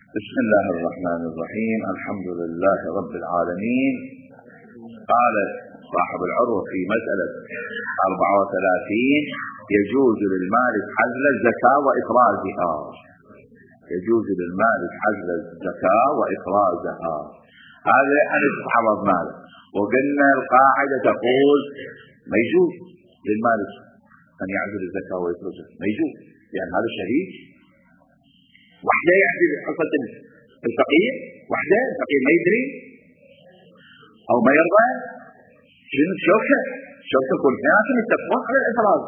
بسم الله الرحمن الرحيم. الحمد لله رب العالمين. قال صاحب العروة في مسألة 34: يجوز للمالك حجز الزكاة وإخراجها. يجوز للمالك حجز الزكاة وإخراجها. هذا أن تعرض ماله، وقلنا القاعدة تقول ما يجوز للمالك أن يعزل الزكاة ويخرجها، ما يجوز، يعني هذا شريك. وحده يعزل حصة الفقير، وحده الفقير ما يدري أو ما يرضى، شنو شوكة كل ناس متفقون على الإخراج.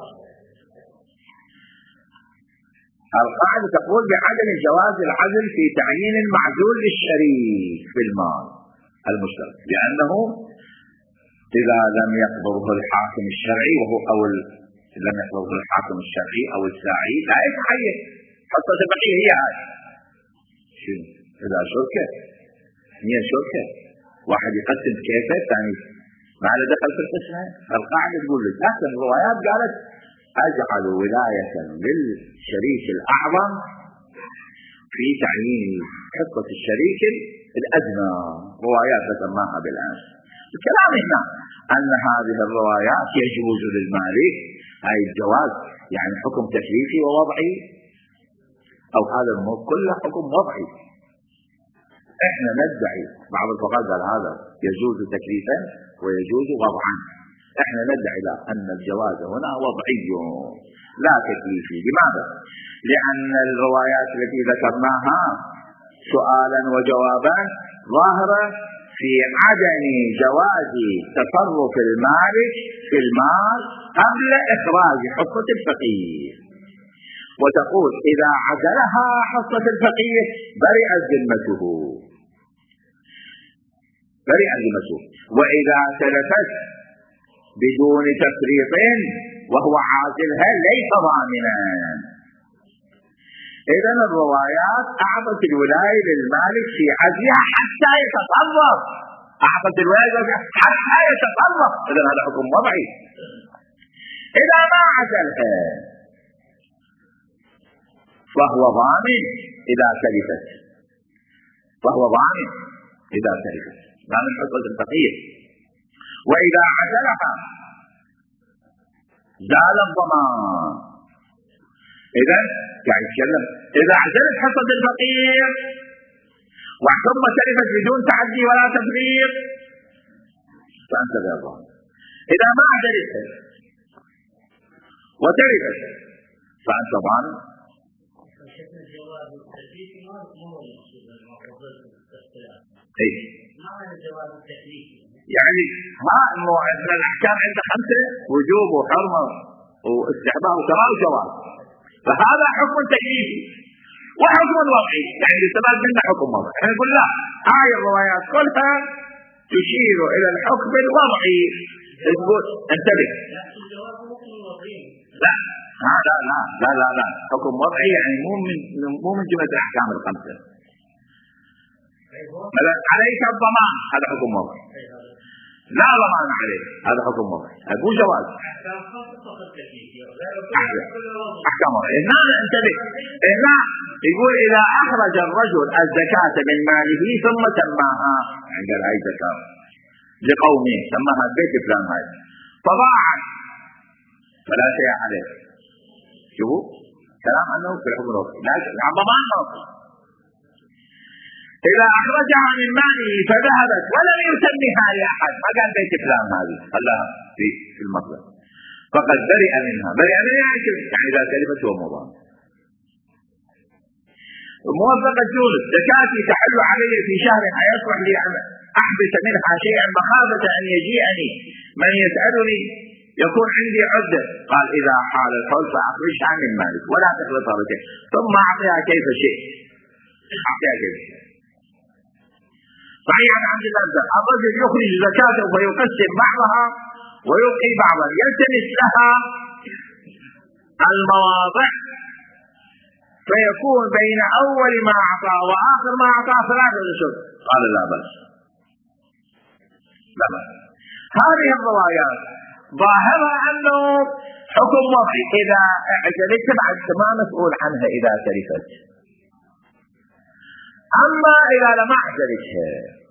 القاعدة تقول بعدم جواز العزل في تعيين المعزول للشريك في المال المشترك، لأنه إذا لم يقبضه الحاكم الشرعي لم يقبضه الحاكم الشرعي أو الساعي لا يتحيل حصة البقية. هي هاي شنو؟ إذا هي شركة، واحد يقسم كيفه، الثاني ما له دخل في القسمة. القاعدة تقول لك، لكن الروايات قالت أجعل ولاية للشريك الأعظم في تعيين حصة الشريك الأدنى. روايات سماها بالأمس. الكلام هنا أن هذه الروايات يجوز للمالك، هاي الجواز يعني حكم تكليفي ووضعي، أو هذا الأمور كله حكم وضعي. احنا ندعي، بعض الفقهاء قال هذا يجوز تكليفا ويجوز وضعا. احنا ندعي لا، أن الجواز هنا وضعي لا تكليفي. لماذا؟ لأن الروايات التي ذكرناها سؤالا وجوابا ظاهرة في عدم جواز تصرف المالك في المال قبل إخراج حصة الفقير، وتقول إذا عزلها حصة الفقير برئت ذمته، وإذا تلفت بدون تفريط وهو عازلها ليس ضامنا. إذن الروايات أعطت الولاية للمالك في عزلها حتى يتصرف، أعطت الولاية حتى يتصرف. إذن هذا حكم وضعي. إذا ما عزلها فهو ضامن إذا تلفت، ضامن حصة الفقير. وإذا عزلها زال الضمان. إذن يعني تكلم، إذا عزلت حصة الفقير ثم تلفت بدون تعدي ولا تفريط فأنت غير ضامن. إذا ما عزلتها وتلفت فأنت ضامن. يعني ما انه عندنا الاحكام عندنا 5: وجوب وحرمه واستحباب وكراهه وجواز. فهذا حكم تكليفي وحكم وضعي، يعني يستفاد منه حكم وضعي. احنا نقول لا، هاي الروايات كلها تشير الى الحكم الوضعي. تقول انتبه، لا لا لا لا لا لا، حكم وضعي يعني مو من جملة الأحكام ال5. مثلا عليك الضمان، هذا حكم وضعي. لا ضمان عليك، هذا حكم وضعي، مو جواز. أحكام وضعي. هنا انتبه، هنا يقول إذا أخرج الرجل الزكاة من ماله ثم سماها، يعني قال هاي زكاة لقومه، سماها البيت فلان هاي، فضاعت فلا شيء عليه. شوفوا كلام أنه في الحكم الوضعي، لكن ضمان موقف. إذا أخرجها من ماله فذهبت ولم يسميها لأحد، ما قال بيت فلان هذه، خلاها في المصدر، فقد برئ منها. يعني إذا تلفت هو مضان. موافقة جولس: زكاتي تحل علي في شهر أيصلح لي أن أحبس منها شيئا مخافة أن يجيئني من يسألني يكون عندي عدة. قال إذا حال الحول فأخرجها من مالك ولا تخلطها بشيء ثم أعطيها كيف شئت. صحيح عن عبد الله: الرجل يخرج زكاته ويقسم بعضها ويبقي بعضا، يلتمس لها المواضع فيكون بين أول ما أعطى وآخر ما أعطى 3 أشهر. قال لا بأس. هذه الروايات ظاهرها أنه حكم وضعي. إذا اعتدت بعد ما مسؤول عنها إذا تلفت. أما إذا لم أعترفها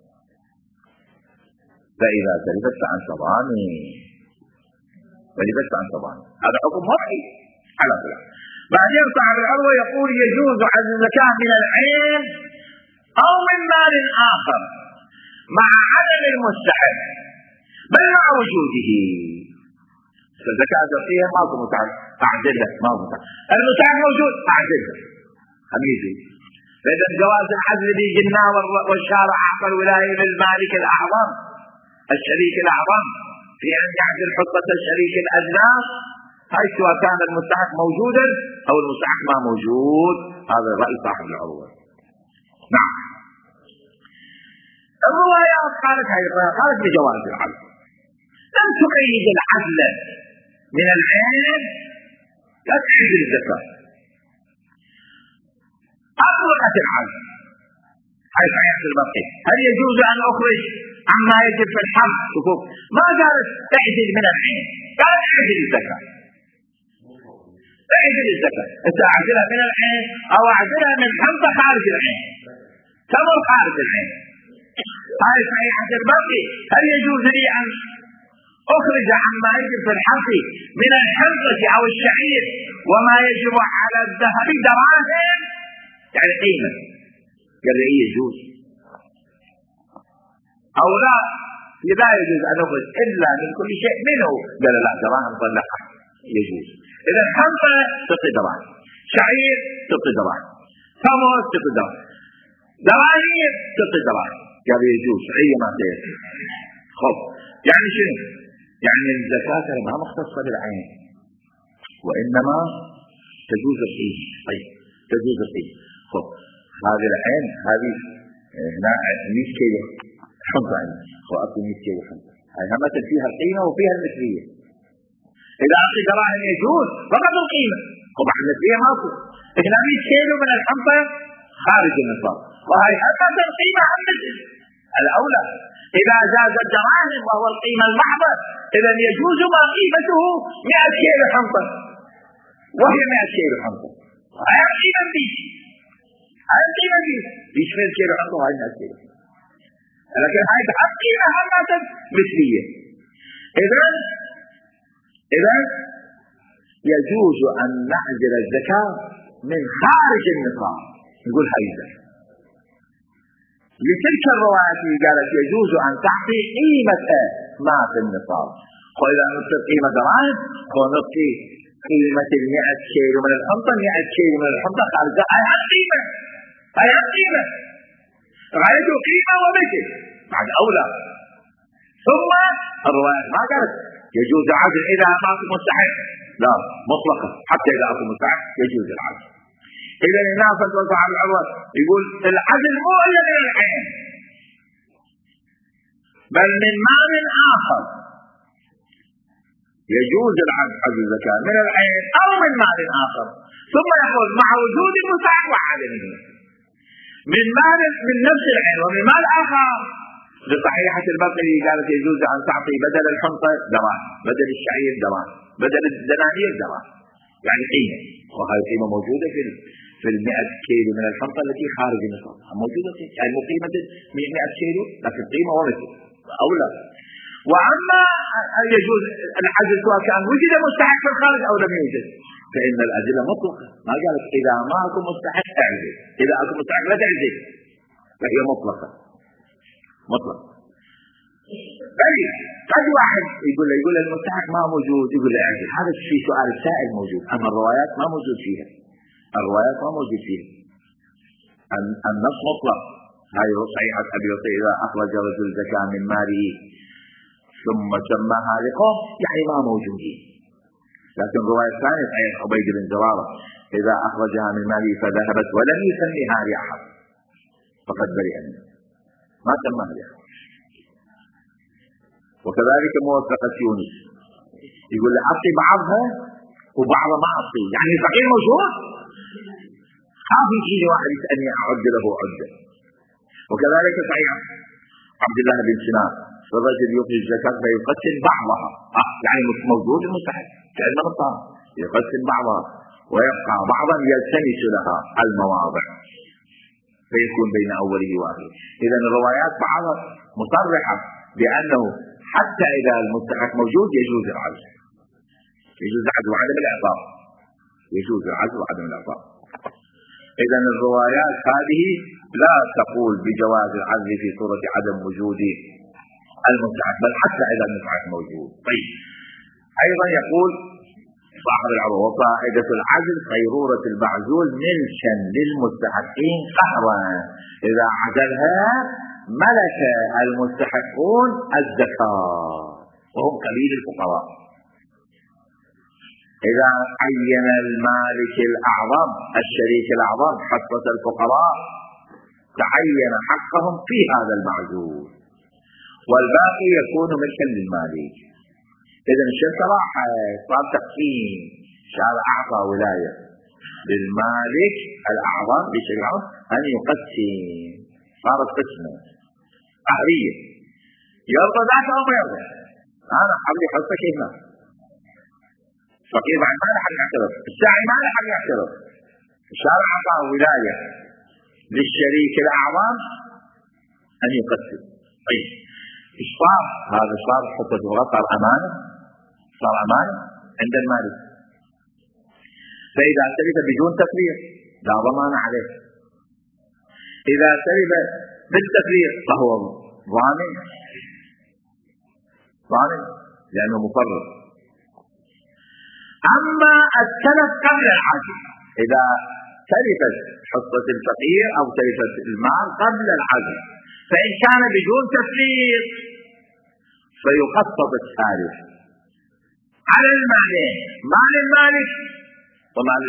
فإذا تلفت عن صباني ولبست عن صباني، هذا حكم وضعي على خلاف. بعدين صاحب العروة يقول يجوز عزل الزكاة من العين أو من مال آخر مع عدم المستحق بل مع وجوده. الزكاة الزكية ما هو متعب أعزلها، ما هو متعب، المتعب موجود أعزلها حميدي. فإذا جواز العزل دي قلنا والشارع أعطى الولاية للمالك الأعظم الشريك الأعظم في أن يعزل حصة الشريك الأدنى، هاي سواء كان المستحق موجودا أو المستحق ما موجود. هذا رأي صاحب العروة. نعم. الروايات قالت أيضا قالت بجواز العزل، لم تقيد العزل من العين لا تحل الزكاة، أطلقت العزل حيث يحصل البقية. هل يجوز أن أخرج عما يجب في الحق؟ شوفوا ما قالت تعزل من العين، قالت اعزل الزكاة. اعزل الزكاة، انت اعزلها من العين او اعزلها من حمض خارج العين، تمر خارج العين، هاي صحيحة البقي. هل يجوز لي ان اخرج عما يجب في الحق من الحمضة او الشعير وما يجب على الذهب دراهم يعني قيمة؟ قال لي يجوز او لا؟ لا يجوز ان اخرج الا من كل شيء منه. قال لا، دراهم طلقها يجوز. اذا حمضة تعطي دراهم، شعير تعطي دراهم، تمر تعطي دراهم، دراهم تعطي دراهم. قال يجوز اي ما تيسر. خب يعني شنو؟ يعني الزكاة ما مختصة بالعين وانما تجوز القيمة. طيب تجوز القيمة. خب هذه العين هذه هنا 100 كيلو حمضة عندي، واكو 100 كيلو حمضة، هاي همت فيها القيمة وفيها المثلية. إذا أعطي دراهم يجوز فقط القيمة، طبعا المثلية ماكو. هنا 100 كيلو من الحمضة خارج النصاب، وهي همت القيمة عن مثل الأولى. إذا زاد الدراهم وهو القيمة المحضة إذا يجوز ما قيمته 100 كيلو حمضة، وهي 100 كيلو حمضة، هاي القيمة بيش، هاي القيمة بيش 100 كيلو حمضة وهي 100 كيلو، لكن هاي القيمة همت مثلية. إذا يجوز أن نعزل الزكاة من خارج النصاب، نقول هاي الزكاة. لتلك الروايات اللي قالت يجوز أن تعطي قيمة ما في النصاب، وإذا نعطي قيمة دراهم ونعطي قيمة 100 كيلو من الحنطة، 100 كيلو من الحنطة خارج، هاي القيمة، هاي القيمة، غايته قيمة ومثل بعد أولى. ثم الروايات ما قالت يجوز العزل إذا أعطى مستحق، لا مطلقا، حتى إذا أعطى مستحق يجوز العزل. إذا ينافس صاحب العروة يقول العزل مو إلا من العين بل من مال آخر، يجوز العزل الزكاة من العين أو من مال آخر، ثم يقول مع وجود المستحق وعدمه من مال من نفس العين ومن مال آخر. لصحيحة البقري قالت يجوز أن تعطي بدل الحنطة دراهم، بدل الشعير دراهم، بدل الدنانير دراهم، يعني قيمة، وهذه القيمة موجودة في 100 كيلو من الحنطة التي خارج النصاب موجودة، يعني مو قيمة 100 كيلو لكن قيمة ومثل أولى. وأما يجوز العزل سواء كان وجد مستحق في الخارج أو لم يوجد، فإن الأدلة مطلقة، ما قالت إذا ما أكو مستحق اعزل، إذا أكو مستحق لا تعزل، فهي مطلقة مطلق. بل قد واحد يقول المستحق ما موجود، يقول اعزل، هذا في سؤال السائل موجود، أما الروايات ما موجود فيها، الروايات ما موجود فيها. النص مطلق. هاي صحيحة أبي وطيء إذا أخرج رجل زكاة من ماله ثم سماها لقوم يعني ما موجودين. لكن رواية ثانية صحيح عبيد بن زرارة إذا أخرجها من ماله فذهبت ولم يسميها لأحد فقد برئ منه، ما سماها لأحد. وكذلك موثقة يونس يقول أعطي بعضها وبعضها ما أعطي، يعني الفقير موجود خاف يجيني واحد يسألني أعد له عدة. وكذلك صحيح عبد الله بن سنان الرجل يخرج الزكاة فيقسم بعضها، يعني موجود المستحق كأنه الطعام، يقسم بعضها ويبقى بعضا يلتمس لها المواضع. فيكون بين أوله وآخره. إذا الروايات بعضها مصرحة بأنه حتى إذا المستحق موجود يجوز العزل، يجوز العزل وعدم الإعطاء، يجوز العزل وعدم الإعطاء. إذا الروايات هذه لا تقول بجواز العزل في صورة عدم وجود المستحق، بل حتى إذا المستحق موجود. طيب، أيضا يقول صاحب العروة: وفائدة العزل قيرورة المعزول ملكا للمستحقين قهرا، إذا عزلها ملك المستحقون الزكاة وهم قليل الفقراء. إذا عين المالك الأعظم الشريك الأعظم حصة الفقراء تعين حقهم في هذا المعزول، والباقي يكون ملكا للمالك. إذا الشيء صراحة صار تقسيم، شال أعطى ولاية للمالك الأعظم للشريك الأعظم أن يقسم، صارت قسمة قهرية، يرضى ذاك أو ما يرضى. أنا حبلي حصتك هنا، فقير بعد ما له حق يعترض، الساعي ما له حق يعترض. الشارع أعطى ولاية للشريك الأعظم أن يقسم. طيب، إيش صار؟ هذا صار حتى الغرض صار أمانة، صار أمانة عند المالك. فإذا سلب بدون تفريط لا ضمان عليه، إذا سلب بالتفريط فهو ضامن لأنه مفرط. أما التلف قبل العزل، إذا تلفت حصة الفقير أو تلفت المال قبل العزل، فإن كان بدون تفريط فيقسط الثالث على المالين، مال المالك ومال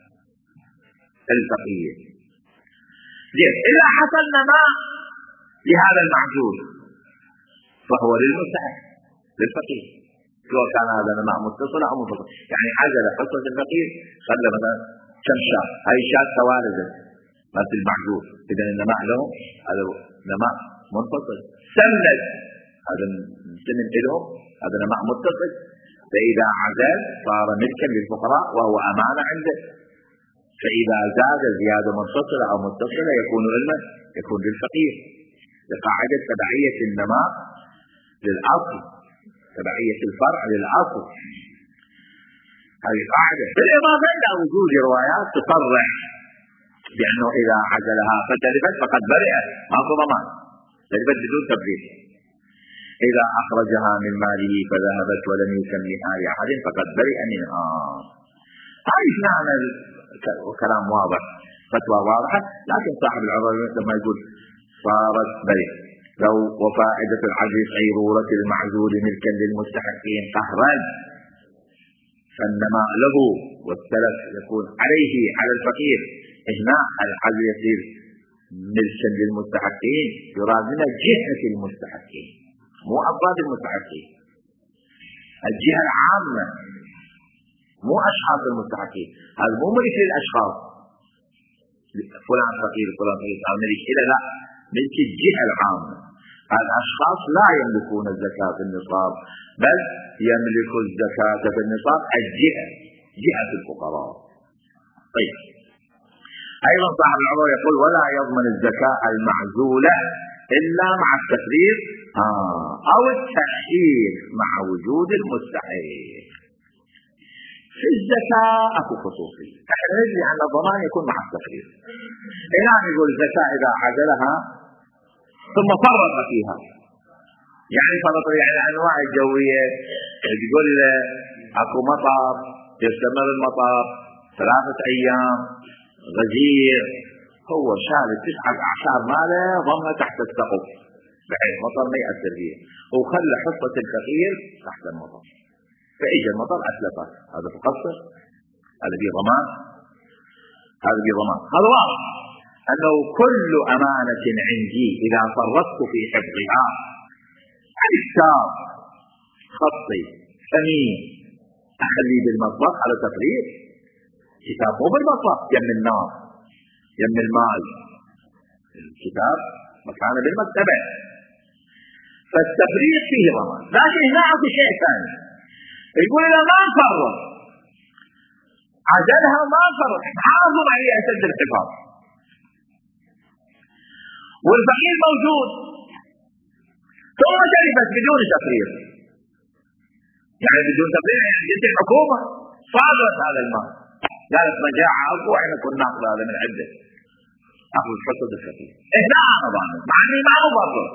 الفقير. إذا حصل نماء لهذا المعزول فهو للمستحق للفقير، سواء كان هذا نماء متصل أو منفصل. يعني عزل حصة الفقير، خلى مثلا كم شاة، هاي شاة توارزت مثل المعزول، إذا النماء له هذا نماء منفصل. سند هذا سند لهم، هذا نماء متصل، فإذا عزل صار ملكا للفقراء وهو أمانة عنده. فإذا زاد زيادة منفصلة أو متصلة يكون لمن؟ يكون للفقير، لقاعدة تبعية النماء للأصل، تبعية الفرع للأصل، هذه قاعدة. بالإضافة إلى وجود روايات تصرح بأنه إذا عزلها فتلفت فقد برئت، ماكو ضمان، تلفت بدون تبرير. إذا أخرجها من ماله فذهبت ولم يسميها لأحد فقد برئ منها. هاي معنى كلام واضح، فتوى واضحة. لكن صاحب العروة لما يقول صارت برئ لو وفائدة العزل قيرورة المعزول ملكا للمستحقين قهرا، فالنماء له والتلف يكون عليه على الفقير. هنا العزل يصير ملكا للمستحقين، يراد من جهة المستحقين مو أفراد المستحقين، الجهة العامة مو أشخاص المستحقين. هذا مو ملك للأشخاص فلان فقير فلان فقير أو ملك إلى، لا، ملك الجهة العامة. الأشخاص لا يملكون الزكاة في النصاب، بل يملك الزكاة في النصاب الجهة، جهة الفقراء. طيب، أيضا صاحب العروة يقول: ولا يضمن الزكاة المعزولة إلا مع التفريط أو التأخير مع وجود المستحق. في الزكاة أكو خصوصي، احنا ندري أن الضمان يكون مع التفريط. هنا نقول الزكاة إذا عزلها ثم فرط فيها، يعني فرط يعني أنواع الجوية، تقول أكو مطر يستمر المطر 3 أيام، غزير، هو شال 9 أعشار ماله ضمها تحت السقف بحيث مطر ما يأثر فيه، وخلى حصة الفقير تحت المطر، فإجا المطر أتلفه. هذا تقصر، هذا به ضمان، هذا به ضمان. هذا واضح أنه كل أمانة عندي إذا فرطت في حفظها، يعني كتاب خطي ثمين أخليه بالمطبخ على تفريط، كتاب مو بالمطبخ يم النار يم الماء، الكتاب مكانه بالمكتبة، فالتفريط فيه ضمان. لكن هنا أكو شيء ثاني، يقول إذا ما فرط عزلها ما فرط، حافظ عليه أشد الحفاظ، والفقير موجود، ثم تلفت بدون تقرير. يعني بدون تقرير يعني جت الحكومة صادرت هذا المال، قالت مجاعة اكو احنا كنا ناخذ هذا من عندك، اخذ حصة الفقير. هنا انا ضامن مع اني ما مبرر،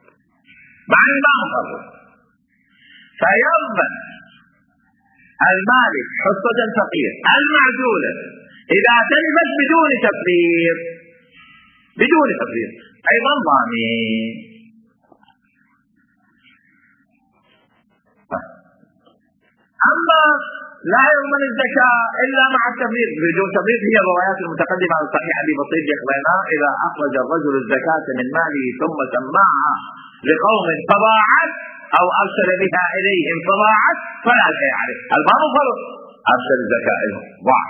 فيضمن المالك حصة الفقير المعزولة اذا تلفت بدون تقرير ايضا ضامن. اما لا يضمن الزكاة الا مع التفريط بدون تفريط، هي الروايات المتقدمة على الصحيح ابي بسيط يقولنا اذا اخرج الرجل الزكاة من ماله ثم سماها لقوم فضاعت او ارسل بها اليهم فضاعت فلا شيء عليه. الباب فرض ارسل الزكاة لهم ضاع،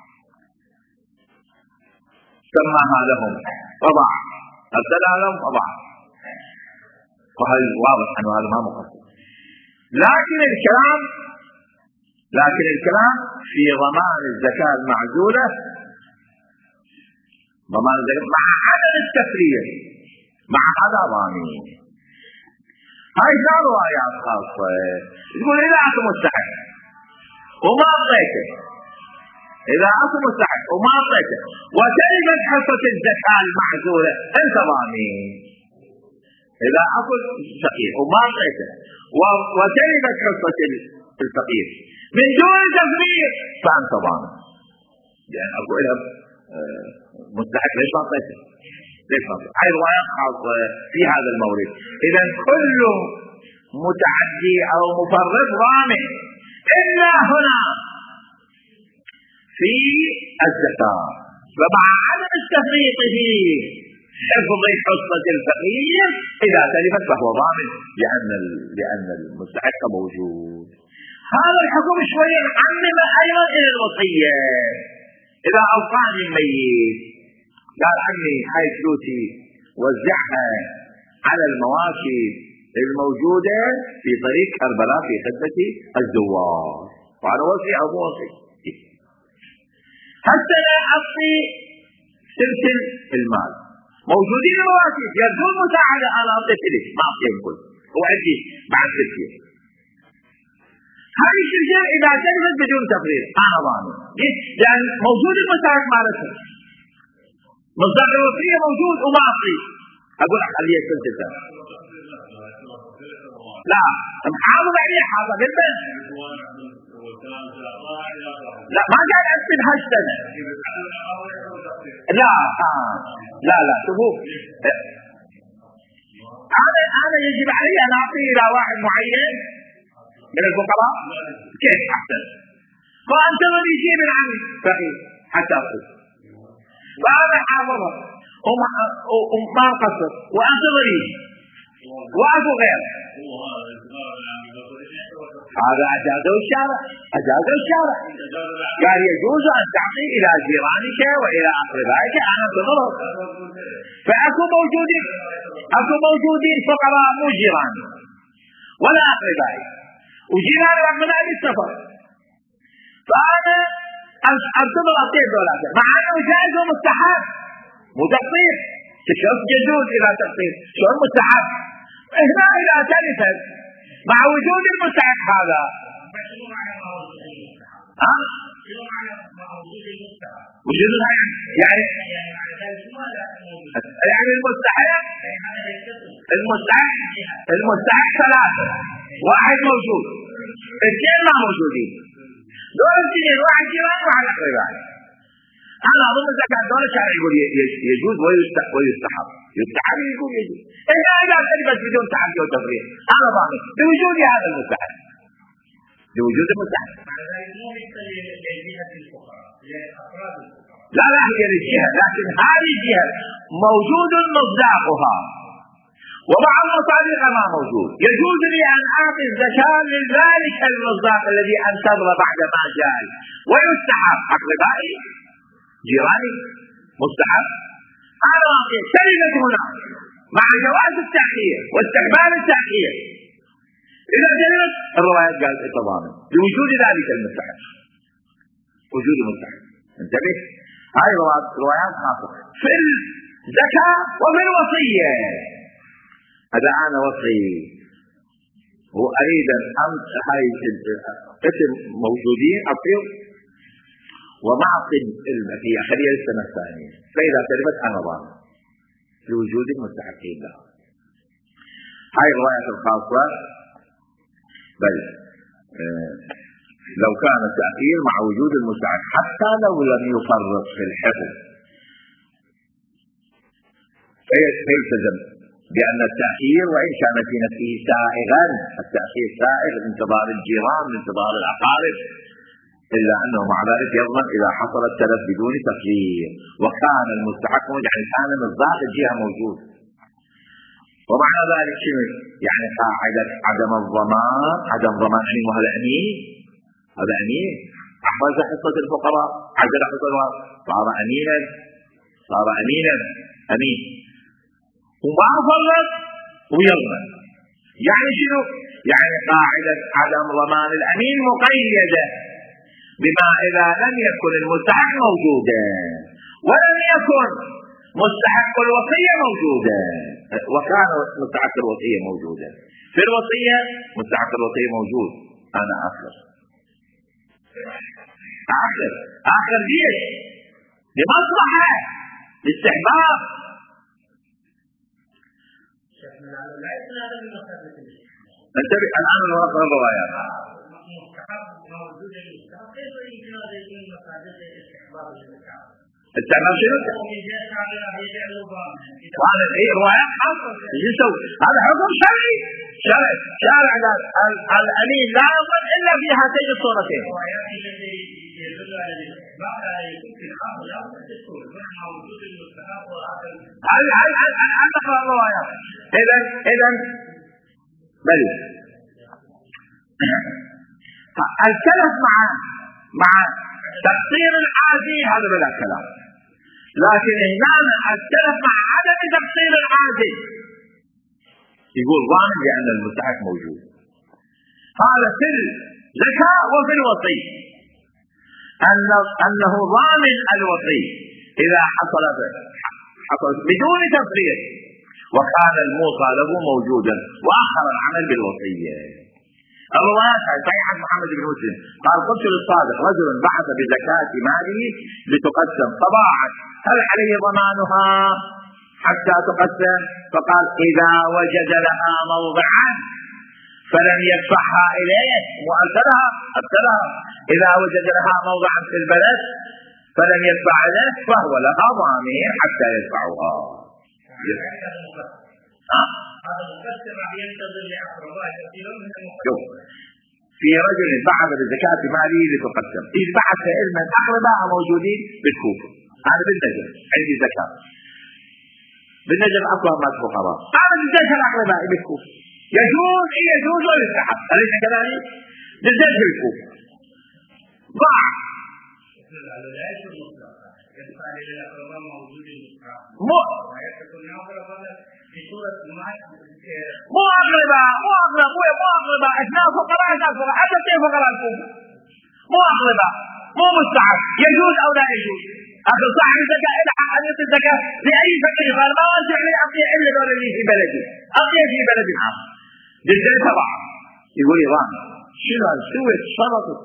سماها لهم فضاع، ارسلها لهم فضاع، وهذا واضح انه هذا ما مقصد. لكن الكلام في ضمان الزكاة المعزولة، ضمان الزكاة مع عدم التفريط، مع هذا ضامن. هاي ثلاث روايات خاصة. يقول إذا أنت مستحق وما أعطيته، وتلفت حصة الزكاة المعزولة أنت ضامن. إذا أكل فقير وما أعطيته وتلفت حصة الفقير من دون تفريط فأنت ضامن، لأن أقول لهم مستحق ليش ما أعطيته. هاي روايات خاصة في هذا المورد. إذا كل متعدي أو مفرط ضامن إلا هنا في الزكاة، فمع عدم التفريط في حفظ حصة الفقير إذا تلفت فهو ضامن لأن المستحق موجود. هذا الحكم شوية نعمم أيضا إلى الوصية. إذا أوصاني الميت قال عمي هاي فلوسي وزعها على المواشي الموجودة في طريق كربلاء في خدمة الزوار، وأنا وصي أو موصي، حتى لا أعطي سلسل المال. موجودين مواشي يرجون مساعدة، أنا أعطيت لك ما أعطيهم كل، وعندي بعد سلسل. هذه السلسلة إذا تلفت بدون تفريط أنا ضامن، لأن موجود المساعد مالتها، مصداق الوصية موجود وما أعطي، أقول أخليه السلسلة. لا محافظ عليه، حافظ البنك. لا ما قال أسد هالسنة. لا شوفوا، أنا يجب علي أن أعطي إلى واحد معين من الفقراء كيف أحسن، فأنتظر يجي من عمي فقير حتى أخذ، فأنا حافظه وما قصر وأنتظر يجي وأكو غير. هذا أجازه الشارع قال يجوز أن تعطي إلى جيرانك وإلى أقربائك، أنا انتظره. فأكو موجودين فقراء مو جيراني ولا أقربائي، وجيراني من أهل السفر، فأنا أنتظر أعطيه دولار مع أنه جائز ومستحب مو تقصير. شلون يجوز إلى تقصير؟ شلون مستحب؟ هنا إذا تلفت مع وجود المستحق هذا وجود يعني المستحق ثلاثة، واحد موجود، اثنين ما موجودين، دول اثنين، واحد جيران وواحد أقربائي. أنا أظن الزكاة دول الشارع يقول يجوز ويستحب يقول يجوز. إذا تلبس بدون تعدي وتفريط أنا ضامن بوجود هذا المستحب، بوجود المستحب. لا هي للجهة، لكن هذه الجهة موجود مصداقها ومع المصادق ما موجود. يجوز لي أن أعطي الزكاة لذلك المصداق الذي أنتظر بعد ما جاء، ويستحب أقربائي جيراني مستحب أنا أعطي سلمت هنا مع جواز التأخير واستقبال التأخير. إذا سلمت الروايات قالت التضامن بوجود ذلك المستحب، وجود المستحب. انتبه، هاي روايات خاصة. في زكاة وفي الوصية. هذا أنا وصي وأريد أن هاي قسم موجودين أطير وما أعطي في آخرية السنة الثانية، فإذا تلفت أنا ضامن لوجود المستحقين لها. هاي الرواية الخاصة. بل لو كان التأخير مع وجود المستحق حتى لو لم يفرط في الحفظ فيلتزم بأن التأخير وإن كان في نفسه سائغا، التأخير سائغ لانتظار الجيران لانتظار الأقارب، إلا أنه مع ذلك يضمن إذا حصل التلف بدون تأخير وكان المستحق يعني كان مصداق الجهة موجود. ومعنى ذلك شنو؟ يعني قاعدة عدم الضمان، عدم ضمان أمين، وهذا أمين، هذا أمين أحرز حصة الفقراء، عدل حصة صار أمينا، صار أمينا أمين وما فرط ويضمن. يعني شنو؟ يعني قاعدة عدم ضمان الأمين مقيدة بما إذا لم يكن المستحق موجودا ولم يكن مستحق الوصية موجودا، وكان مستحق الوصية موجودا. في الوصية مستحق الوصية موجود، أنا آخر ليش؟ لمصلحة، لاستحباب. انتبه الآن نقرأ الروايات. استعمال شنو؟ هذا هي روايات خاصة. هذا حكم شرعي، شارع الأمين لا يضمن إلا في هاتين الصورتين. هل نقرأ الروايات؟ إذن بل الكلف مع تقصير العادي هذا بلا كلام، لكن هنا الكلف مع عدم تقصير العادي يقول ضامن لأن المستحق موجود. هذا في الزكاة وفي الوصي أنه ضامن الوصي إذا حصلت بدون تفريط وكان الموصى له موجودا وآخر العمل بالوصية. الروايات صحيحة محمد بن مسلم قال قلت للصادق رجل بعث بزكاة ماله لتقسم فضاعت هل عليه ضمانها حتى تقسم؟ فقال إذا وجد لها موضعا فلم يدفعها إليه وأرسلها إذا وجد لها موضعا في البلد فلم يدفع إليه فهو لها ضامن حتى يدفعها. في رجل بعث بزكاة ماله لتقسم، إذ بعث علما أقرباء موجودين بالكوفة، هذا بالنجم عندي زكاة بالنجم أصلا ما فقراء، هذا بالزكاة الأقرباء بالكوفة يجوز ويستحب، أليس كذلك؟ بالزكاة بالكوفة ضاع مو أغلباء أثناء فقراء حتى كيف فقراء الكوفة مو أغلباء مو مستحب، يجوز أو لا يجوز. أخذ صاحب الزكاة إلى حق أن يعطي الزكاة لأي فقير قال ما أرجع لي أعطي إلا دولة لي في بلدي، أعطي في بلد آخر بالزكاة طبعا. يقول إيران شنو سويت شرطت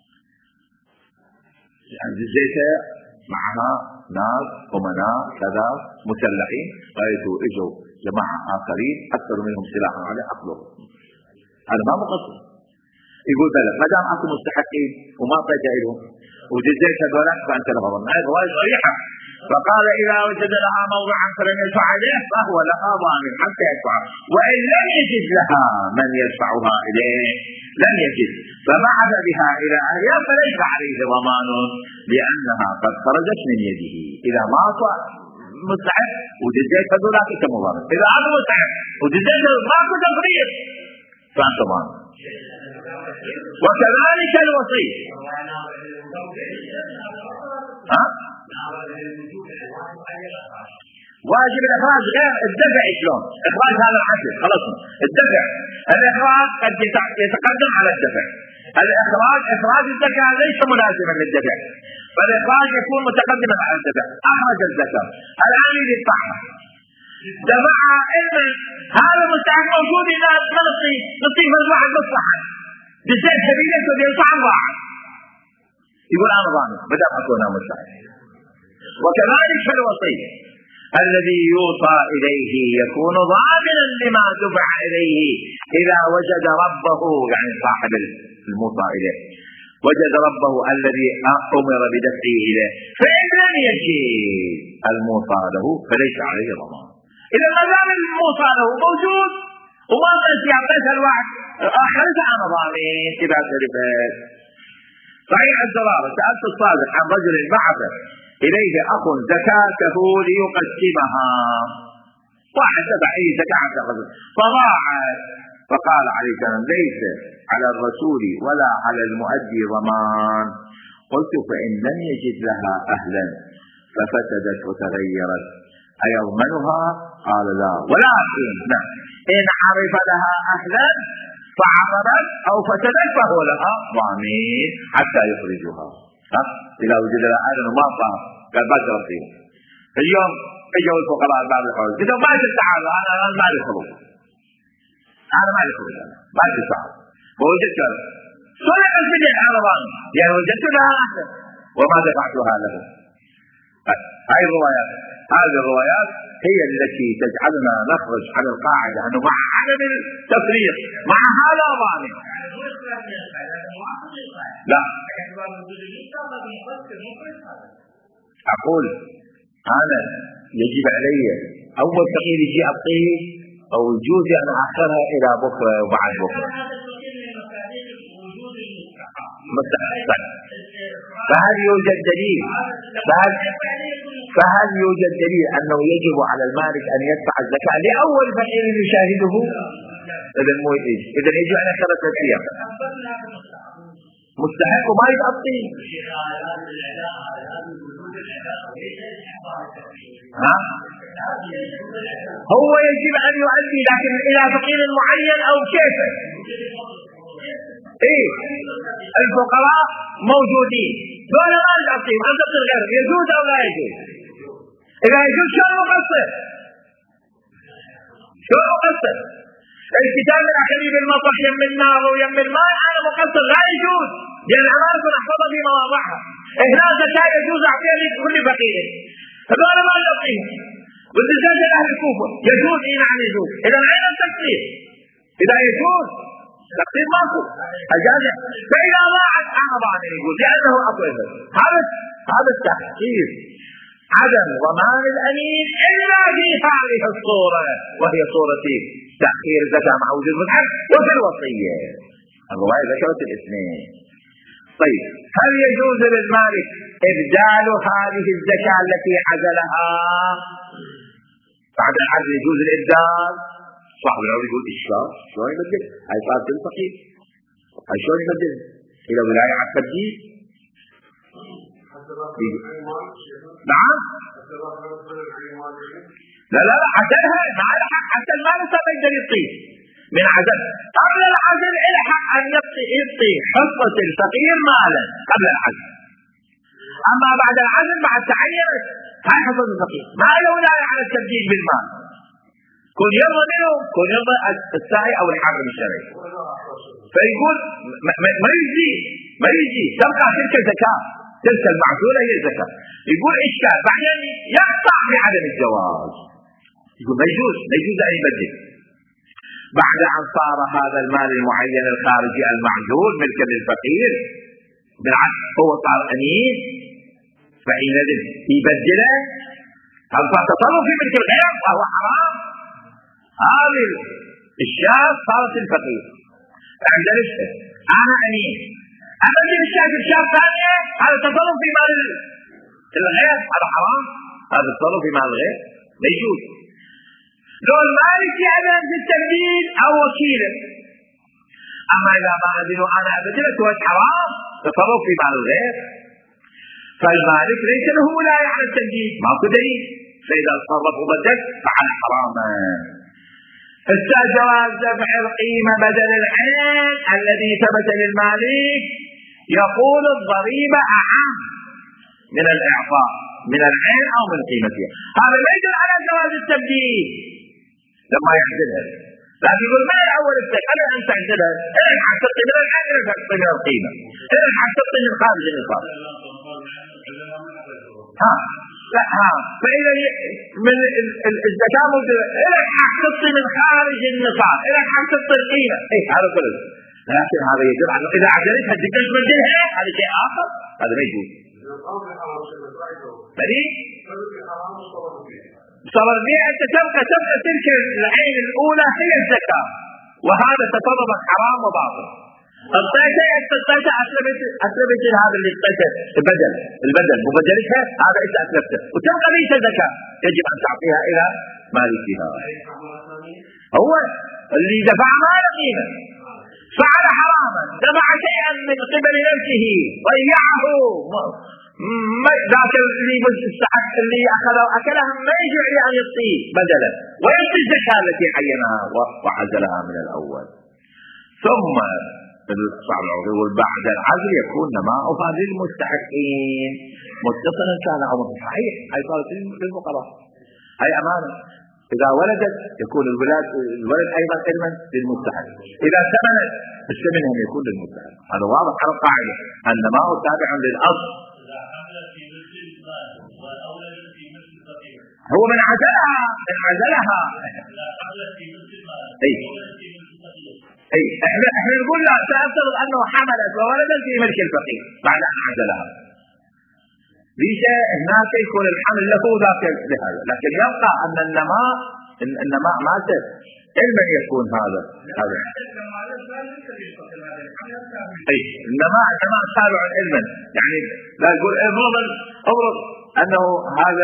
يعني الزكاة معها ناس أمناء كذا مسلحين، رأيتوا إجوا جماعة آخرين أكثر منهم سلاحا على أقلهم، هذا ما مقصر. يقول بلد ما دام أنتم مستحقين وما أعطيت لهم وجزيت هذول فأنت لها ضمن. هذه رواية صريحة. فقال إذا وجد لها موضعا فلن يدفع عليه فهو لها ضامن حتى يدفع، وإن لم يجد لها من يدفعها إليه لم يجد فبعث بها إلى أهلها فليس عليه ضمان لأنها قد خرجت من يده. إذا ما أطلع مستحق وجزيت هذول أنت مضامن، إذا أنت مستحق وجزيت ما كنت تفريط فأنت ضامن. وكذلك الوصي واجب الإخراج غير الدفع. شلون إخراج هذا العشر؟ خلاص الدفع، الإخراج قد يتقدم على الدفع. الإخراج إخراج الزكاة ليس ملازما للدفع، فالإخراج يكون متقدما على الدفع. أخرج الزكاة الآن يدفعها دفعها، إما هذا مستحق موجود إلى ما نصيب مزرعة مصلحة بزيت كبيرة ويدفع الواحد يقول أنا ضامن بدأ أكون مستحق. وكذلك في الوصية الذي يوصى إليه يكون ضامنا لما دفع إليه إذا وجد ربه، يعني صاحب الموصى إليه وجد ربه الذي أمر بدفعه إليه، فإن لم يجد الموصى له فليس عليه ضمان. إذا ما دام الموصى له موجود وما يعطيها الواحد أخرجها عن ضامن إذا تلفت. صحيح الدرارة سألت الصادق عن رجل بعث إليه أخ زكاته ليقسمها، واحد تبع أي زكاة فضاعت، فقال عليه السلام ليس على الرسول ولا على المؤدي ضمان. قلت فإن لم يجد لها أهلا ففسدت وتغيرت أيضمنها؟ قال لا، ولكن إن عرف لها أهلا فعرفت أو فسدت فهو لها ضامن حتى يخرجها. إذا وجد لها أهلا وما صار قال ما ترصيه. اليوم اجوا الفقراء بعض الحوالي قالوا ما تتعالى أنا ما لي خروج، أنا ما لي خروج، أنا ما لي صار ووجدت له سرق الفدية على ضامن، يعني وجدت لها أهلا وما دفعتها له. هذه الروايات هي التي تجعلنا نخرج عن القاعدة أنه مع عدم التفريق مع هذا ضامن. لا أقول أنا يجب علي أول فقير يجي أعطيه أو يجوز أن أخرها إلى بكرة وبعد بكرة فهل يوجد دليل أنه يجب على المالك أن يدفع الزكاة لأول فقير يشاهده؟ إذا يجب أن يخرج الأيام مستحق وما يتعطي. هو يجب أن يؤدي لكن إلى فقير معين أو كيف؟ الفقراء موجودين دون ما تعطيهم أن تصير غير يجوز أو لا يجوز؟ إذا يجوز شو مقصر؟ الكتاب الأخير بالمطح يم النار ويم الماء أنا مقصر لا يجوز، لأن الأمانة نحفظها في مواضعها. هنا زكاة يجوز أعطيها لكل فقير هذول ما نعطيهم، والزكاة لأهل الكوفة يجوز. نعم يجوز. إذا أين التقصير؟ إذا يجوز تقصير ماكو أجازة، فإذا ضاعت أنا ضامن يجوز لأنه أطلب. هذا التحقيق عدم ضمان الأمين إلا في هذه الصورة، وهي صورة تأخير الزكاة مع وجود المتحف وفي الوصية. الرواية ذكرت الاثنين. طيب هل يجوز للمالك إبدال هذه الزكاة التي عزلها بعد العزل؟ يجوز الإبدال. صاحب العود يقول إشكال شلون يبدل؟ هاي صارت الفقير، هاي شلون يبدل إلى ولاية على التبديل؟ نعم لا عزلها ما لحق حتى المال يقدر يعطيه من عزل. قبل العزل الحق أن يعطي حصة الفقير مالا قبل العزل، أما بعد العزل بعد تعين هاي حصة الفقير ما له ولاية على التبديل بالمال. كل يرضى منه كل يرضى السعي أو الحاكم الشرعي، فيقول ما يجي تبقى تلك الزكاة، تلك المعزولة هي الزكاة. يقول إشكال بعدين يقطع بعدم الجواز، يقول ما يجوز أن يبدل بعد أن صار هذا المال المعين الخارجي المعزول ملكا للفقير بالعكس هو صار أمين، فحينئذ يبدله. هل صار تصرف في ملك الغير فهو حرام. هذه الشاة صارت الفقير عند رشته أنا أمين، أبدل الشاة الثانية هذا تصرف في مال الغير، هذا حرام. هذا التصرف في مال الغير لا يجوز. لو المالك يأذن في التبديل أو وكيله، أما إذا ما أذنوا أنا أبدلت هو حرام تصرف في مال الغير، فالمالك ليس له ولاية على التبديل ماكو دليل، فإذا تصرف وبدل فعل حراما. جواز دفع القيمة بدل العين الذي ثبت للمالك، يقول الضريبة أعم من الإعطاء من العين أو من قيمتها. هذا ما يدل على جواز التبديل لما يعدلها، لكن يقول ما الأول الزكاة أنا أن تعدلها إذا حق تعطي من العين إذا حق تعطي من القيمة إذا حق تعطي من خارج النصاب. لا فإذا من الزكاة موجودة إذا حق تعطي من خارج النصاب إذا حق تعطي القيمة هذا كله، لكن هذا يدل على إذا عدلتها تقدر تبدلها هذا شيء آخر، هذا ما يجوز. صبر بها أنت تبقى تلك العين الأولى هي الزكاة، وهذا تطربك حرام وباطل. الطيشة أسلبت هذا اللي الطيشة البدل مبدلتها هذا إنت أسلبته وتبقى ليس زكاة، يجب أن تعطيها إلى مالكها. هو اللي دفع مال قيمة فعل حراما دفع شيئا من قبل نفسه ضيعه، ذاك اللي أكلها ما يجوع أن يعطيه بدلا ويعطي الزكاة التي عينها وعزلها من الأول. ثم صار العضو بعد العزل يكون نماؤها للمستحقين متصلا كان أو صحيح، هي صارت للفقراء، هي أمانة. إذا ولدت يكون الولد أيضا علما للمستحق، إذا ثمنت الثمن يكون للمستحق. هذا واضح على القاعدة النماء تابع للأصل. هو من عزلها احنا نقول لا سأفترض أنه حملت وولدت في ملك الفقير بعد أن عزلها، ليش هناك يكون الحمل له ذاك لهذا، لكن يبقى أن النماء ماتت علما يكون هذا النماء تابع علما. يعني لا يقول افرض أنه هذا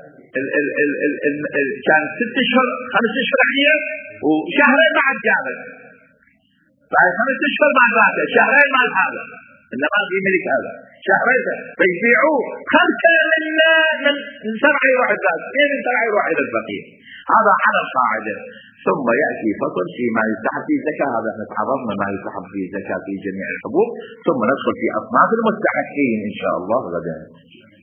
كان 6 أشهر 5 أشهر أخير وشهرين بعد جابت، بعد 5 أشهر بعد ذاك شهرين بعد هذا النماء في ملك هذا شهرين فيبيعوه 5 من 7 يروح الذات 2 من 7 يروح إلى الفقير. هذا على القاعدة. ثم يأتي فصل فيما يستحب فيه زكاة، هذا احنا تعرضنا ما يستحب فيه زكاة في جميع الحبوب، ثم ندخل في أصناف المستحقين إن شاء الله غدا.